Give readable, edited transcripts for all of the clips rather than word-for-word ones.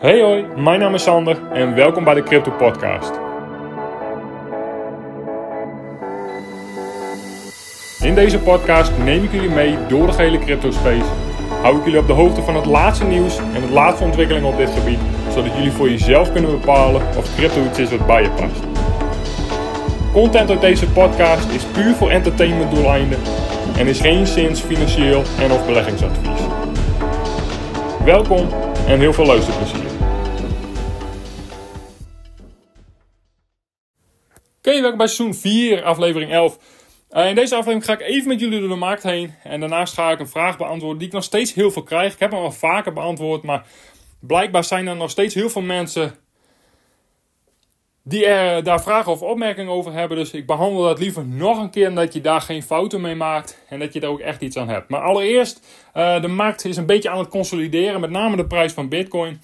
Hey hoi, mijn naam is Sander en welkom bij de Crypto Podcast. In deze podcast neem ik jullie mee door de gehele crypto space. Hou ik jullie op de hoogte van het laatste nieuws en de laatste ontwikkelingen op dit gebied, zodat jullie voor jezelf kunnen bepalen of crypto iets is wat bij je past. Content uit deze podcast is puur voor entertainment doeleinden en is geen sinds financieel en of beleggingsadvies. Welkom en heel veel luisterplezier. Oké, welkom bij seizoen 4, aflevering 11. In deze aflevering ga ik even met jullie door de markt heen. En daarnaast ga ik een vraag beantwoorden die ik nog steeds heel veel krijg. Ik heb hem al vaker beantwoord, maar blijkbaar zijn er nog steeds heel veel mensen die er daar vragen of opmerkingen over hebben. Dus ik behandel dat liever nog een keer, omdat je daar geen fouten mee maakt. En dat je daar ook echt iets aan hebt. Maar allereerst, de markt is een beetje aan het consolideren. Met name de prijs van Bitcoin.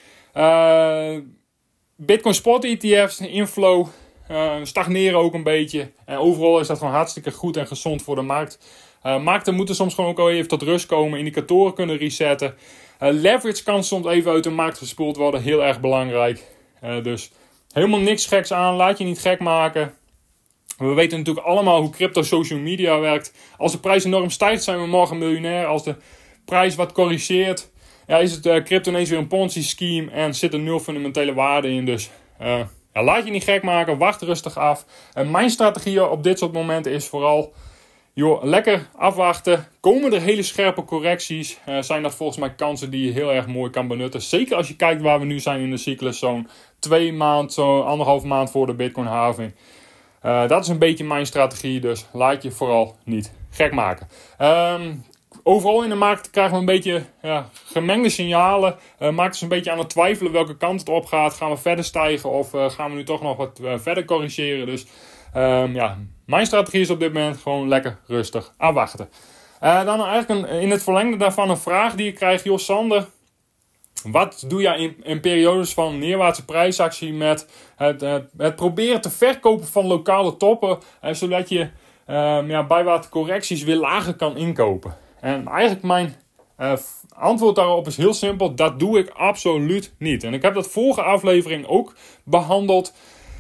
Bitcoin spot ETF's, inflow, stagneren ook een beetje. En overal is dat gewoon hartstikke goed en gezond voor de markt. Markten moeten soms gewoon ook al even tot rust komen. Indicatoren kunnen resetten. Leverage kan soms even uit de markt gespoeld worden. Heel erg belangrijk. Dus helemaal niks geks aan. Laat je niet gek maken. We weten natuurlijk allemaal hoe crypto social media werkt. Als de prijs enorm stijgt, zijn we morgen miljonair. Als de prijs wat corrigeert, is het crypto ineens weer een Ponzi scheme en zit er nul fundamentele waarde in. Dus laat je niet gek maken. Wacht rustig af. Mijn strategie op dit soort momenten is vooral lekker afwachten. Komen er hele scherpe correcties, zijn dat volgens mij kansen die je heel erg mooi kan benutten. Zeker als je kijkt waar we nu zijn in de cyclus. Zo'n 2 maand, zo'n 1,5 maand voor de Bitcoin halving. Dat is een beetje mijn strategie, dus laat je vooral niet gek maken. Overal in de markt krijgen we een beetje gemengde signalen. Markt is een beetje aan het twijfelen welke kant het op gaat. Gaan we verder stijgen of gaan we nu toch nog wat verder corrigeren? Dus mijn strategie is op dit moment gewoon lekker rustig afwachten. Dan eigenlijk in het verlengde daarvan een vraag die ik krijg. Joh, Sander, wat doe jij in periodes van neerwaartse prijsactie met het proberen te verkopen van lokale toppen, zodat je bij wat correcties weer lager kan inkopen? En eigenlijk mijn antwoord daarop is heel simpel. Dat doe ik absoluut niet. En ik heb dat vorige aflevering ook behandeld.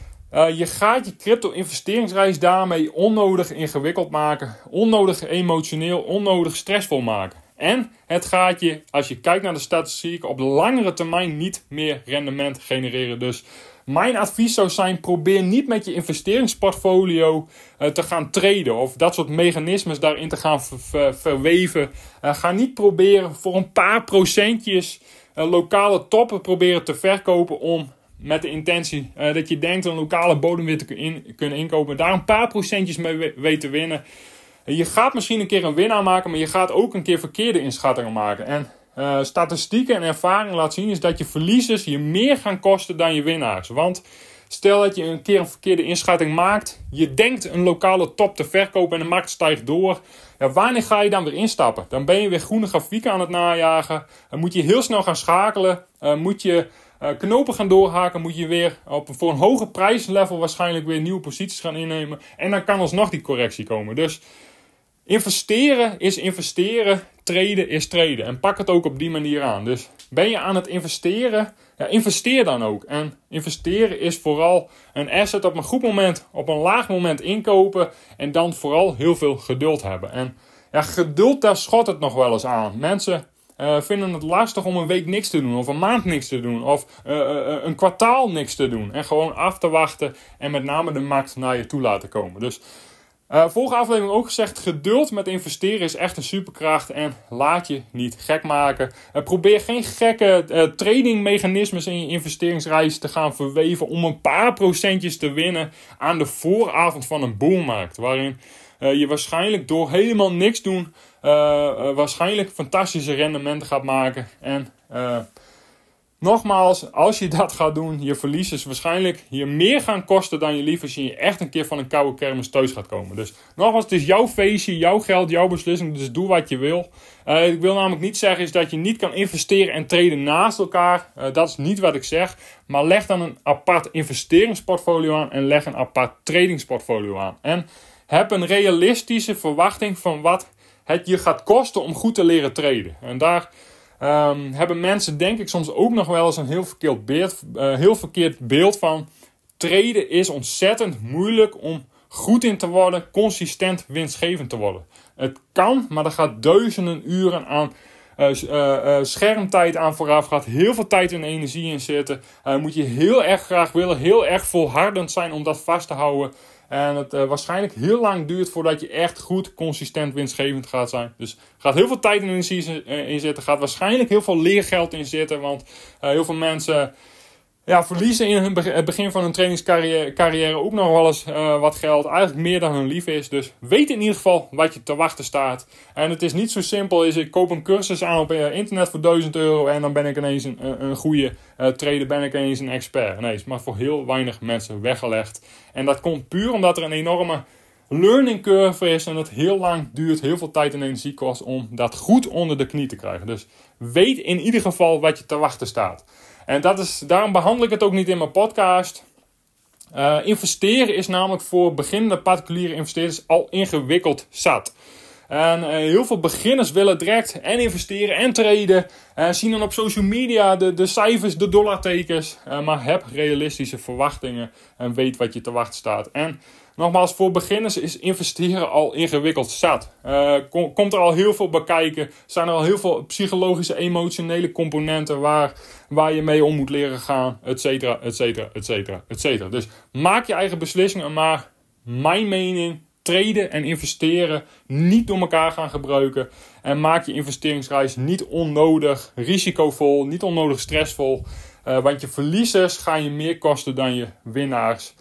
Je gaat je crypto investeringsreis daarmee onnodig ingewikkeld maken. Onnodig emotioneel, onnodig stressvol maken. En het gaat je, als je kijkt naar de statistieken, op de langere termijn niet meer rendement genereren. Dus mijn advies zou zijn, probeer niet met je investeringsportfolio te gaan traden. Of dat soort mechanismes daarin te gaan verweven. Ga niet proberen voor een paar procentjes lokale toppen proberen te verkopen om met de intentie dat je denkt een lokale bodem weer te kunnen inkopen. Daar een paar procentjes mee weet te winnen. Je gaat misschien een keer een winnaar maken, maar je gaat ook een keer verkeerde inschattingen maken. En statistieken en ervaring laat zien is dat je verliezers je meer gaan kosten dan je winnaars. Want stel dat je een keer een verkeerde inschatting maakt. Je denkt een lokale top te verkopen en de markt stijgt door. Wanneer ga je dan weer instappen? Dan ben je weer groene grafieken aan het najagen. Dan moet je heel snel gaan schakelen. Moet je knopen gaan doorhaken. Moet je weer voor een hoger prijslevel waarschijnlijk weer nieuwe posities gaan innemen. En dan kan alsnog die correctie komen. Dus investeren is investeren, traden is traden. En pak het ook op die manier aan. Dus ben je aan het investeren, investeer dan ook. En investeren is vooral een asset op een goed moment, op een laag moment inkopen. En dan vooral heel veel geduld hebben. En geduld, daar schot het nog wel eens aan. Mensen vinden het lastig om een week niks te doen. Of een maand niks te doen. Of een kwartaal niks te doen. En gewoon af te wachten. En met name de markt naar je toe laten komen. Dus vorige aflevering ook gezegd, geduld met investeren is echt een superkracht en laat je niet gek maken. Probeer geen gekke tradingmechanismes in je investeringsreis te gaan verweven om een paar procentjes te winnen aan de vooravond van een boelmarkt. Waarin je waarschijnlijk door helemaal niks doen waarschijnlijk fantastische rendementen gaat maken. En nogmaals, als je dat gaat doen, je verlies waarschijnlijk je meer gaan kosten dan je lief als je echt een keer van een koude kermis thuis gaat komen. Dus nogmaals, het is jouw feestje, jouw geld, jouw beslissing, dus doe wat je wil. Ik wil namelijk niet zeggen is dat je niet kan investeren en traden naast elkaar. Dat is niet wat ik zeg. Maar leg dan een apart investeringsportfolio aan en leg een apart tradingsportfolio aan. En heb een realistische verwachting van wat het je gaat kosten om goed te leren traden. En daar hebben mensen denk ik soms ook nog wel eens een heel verkeerd beeld van. Traden is ontzettend moeilijk om goed in te worden, consistent winstgevend te worden. Het kan, maar er gaat duizenden uren aan schermtijd aan vooraf, gaat heel veel tijd en energie in zitten. Moet je heel erg graag willen, heel erg volhardend zijn om dat vast te houden. En het waarschijnlijk heel lang duurt voordat je echt goed, consistent winstgevend gaat zijn. Dus er gaat heel veel tijd en energie in zitten. Gaat waarschijnlijk heel veel leergeld in zitten. Want heel veel mensen verliezen in het begin van hun trainingscarrière ook nog wel eens wat geld. Eigenlijk meer dan hun lief is. Dus weet in ieder geval wat je te wachten staat. En het is niet zo simpel. Ik koop een cursus aan op internet voor €1000 en dan ben ik ineens een goede trader, ben ik ineens een expert. Nee, het is maar voor heel weinig mensen weggelegd. En dat komt puur omdat er een enorme learning curve is en het heel lang duurt, heel veel tijd en energie kost om dat goed onder de knie te krijgen. Dus weet in ieder geval wat je te wachten staat. En daarom behandel ik het ook niet in mijn podcast. Investeren is namelijk voor beginnende particuliere investeerders al ingewikkeld zat. En heel veel beginners willen direct en investeren en traden. Zien dan op social media de cijfers, de dollartekens. Maar heb realistische verwachtingen en weet wat je te wachten staat. En nogmaals, voor beginners is investeren al ingewikkeld zat. Komt er al heel veel bij kijken. Zijn er al heel veel psychologische, emotionele componenten waar je mee om moet leren gaan. Etcetera, etcetera, etcetera, etcetera. Dus maak je eigen beslissingen. Maar mijn mening, traden en investeren niet door elkaar gaan gebruiken. En maak je investeringsreis niet onnodig risicovol, niet onnodig stressvol. Want je verliezers gaan je meer kosten dan je winnaars.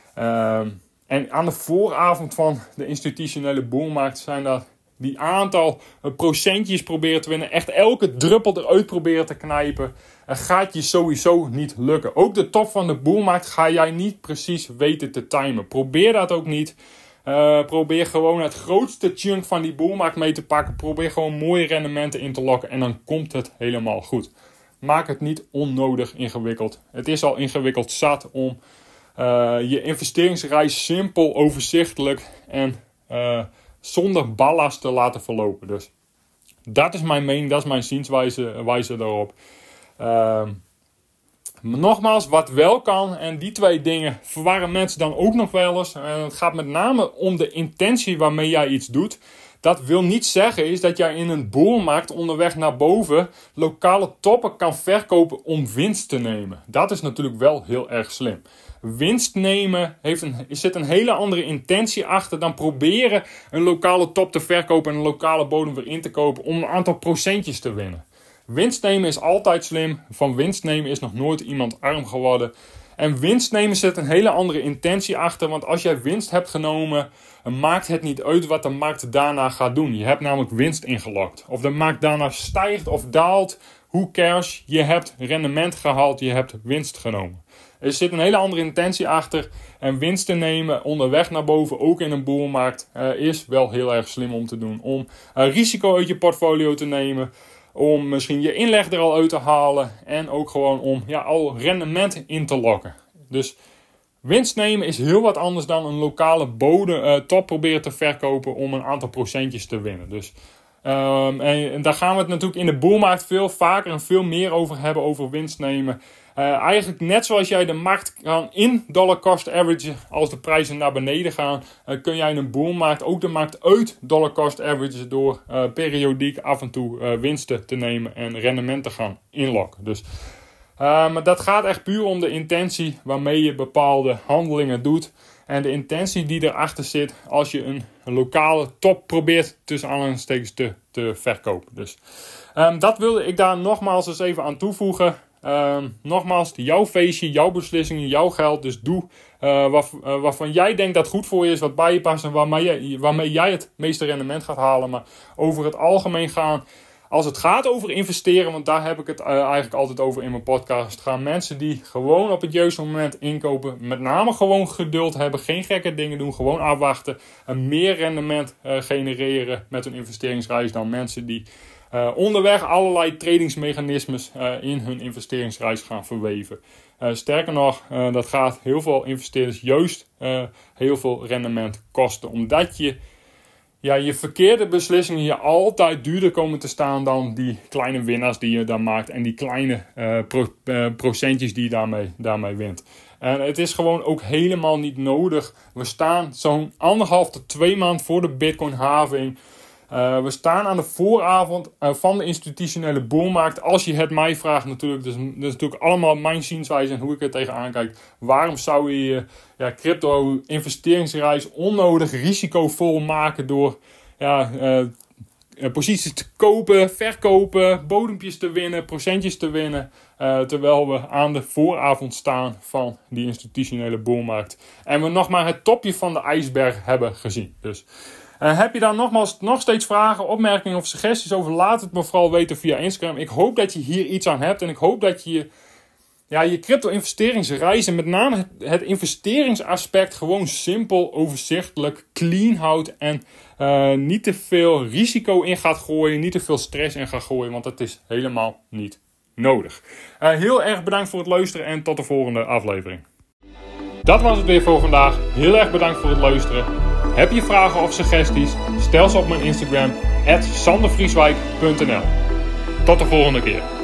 En aan de vooravond van de institutionele boelmarkt zijn dat die aantal procentjes proberen te winnen. Echt elke druppel eruit proberen te knijpen. Gaat je sowieso niet lukken. Ook de top van de boelmarkt ga jij niet precies weten te timen. Probeer dat ook niet. Probeer gewoon het grootste chunk van die boelmarkt mee te pakken. Probeer gewoon mooie rendementen in te lokken. En dan komt het helemaal goed. Maak het niet onnodig ingewikkeld. Het is al ingewikkeld zat om je investeringsreis simpel, overzichtelijk en zonder ballast te laten verlopen. Dus dat is mijn mening, dat is mijn zienswijze daarop. Nogmaals, wat wel kan, en die twee dingen verwarren mensen dan ook nog wel eens. En het gaat met name om de intentie waarmee jij iets doet. Dat wil niet zeggen is dat jij in een boelmarkt onderweg naar boven lokale toppen kan verkopen om winst te nemen. Dat is natuurlijk wel heel erg slim. Winst nemen zit een hele andere intentie achter dan proberen een lokale top te verkopen en een lokale bodem weer in te kopen om een aantal procentjes te winnen. Winst nemen is altijd slim. Van winst nemen is nog nooit iemand arm geworden. En winst nemen zit een hele andere intentie achter. Want als jij winst hebt genomen, maakt het niet uit wat de markt daarna gaat doen. Je hebt namelijk winst ingelokt. Of de markt daarna stijgt of daalt, who cares? Je hebt rendement gehaald, je hebt winst genomen. Er zit een hele andere intentie achter. En winst te nemen onderweg naar boven, ook in een boelmarkt, is wel heel erg slim om te doen. Om risico uit je portfolio te nemen. Om misschien je inleg er al uit te halen. En ook gewoon om al rendement in te lokken. Dus winst nemen is heel wat anders dan een lokale top proberen te verkopen om een aantal procentjes te winnen. Dus, en daar gaan we het natuurlijk in de boelmarkt veel vaker en veel meer over hebben, over winst nemen. Eigenlijk net zoals jij de markt kan in dollar cost average als de prijzen naar beneden gaan, kun jij in een boelmarkt ook de markt uit dollar cost average door periodiek af en toe winsten te nemen en rendement te gaan inlokken. Dus, maar dat gaat echt puur om de intentie waarmee je bepaalde handelingen doet. En de intentie die erachter zit als je een lokale top probeert tussen aanhalingstekens te verkopen. Dus dat wilde ik daar nogmaals eens even aan toevoegen. Nogmaals, jouw feestje, jouw beslissingen, jouw geld. Dus doe waarvan jij denkt dat goed voor je is, wat bij je past en waarmee jij het meeste rendement gaat halen. Maar over het algemeen gaan, als het gaat over investeren, want daar heb ik het eigenlijk altijd over in mijn podcast, gaan mensen die gewoon op het juiste moment inkopen, met name gewoon geduld hebben, geen gekke dingen doen, gewoon afwachten, en meer rendement genereren met hun investeringsreis dan mensen die onderweg allerlei tradingsmechanismes in hun investeringsreis gaan verweven. Sterker nog, dat gaat heel veel investeerders juist heel veel rendement kosten. Omdat je je verkeerde beslissingen je altijd duurder komen te staan dan die kleine winnaars die je dan maakt. En die kleine procentjes die je daarmee wint. En het is gewoon ook helemaal niet nodig. We staan zo'n 1,5 tot 2 maanden voor de Bitcoin-halving. We staan aan de vooravond van de institutionele boelmarkt. Als je het mij vraagt natuurlijk. Dus dat is natuurlijk allemaal mijn zienswijze en hoe ik er tegenaan kijk. Waarom zou je crypto investeringsreis onnodig risicovol maken door posities te kopen, verkopen, bodempjes te winnen, procentjes te winnen. Terwijl we aan de vooravond staan van die institutionele boelmarkt. En we nog maar het topje van de ijsberg hebben gezien. Dus heb je daar nog steeds vragen, opmerkingen of suggesties over? Laat het me vooral weten via Instagram. Ik hoop dat je hier iets aan hebt. En ik hoop dat je je crypto investeringsreis en met name het investeringsaspect gewoon simpel, overzichtelijk, clean houdt. En niet te veel risico in gaat gooien, niet te veel stress in gaat gooien. Want dat is helemaal niet nodig. Heel erg bedankt voor het luisteren en tot de volgende aflevering. Dat was het weer voor vandaag. Heel erg bedankt voor het luisteren. Heb je vragen of suggesties? Stel ze op mijn Instagram @sandervrieswijk.nl. Tot de volgende keer.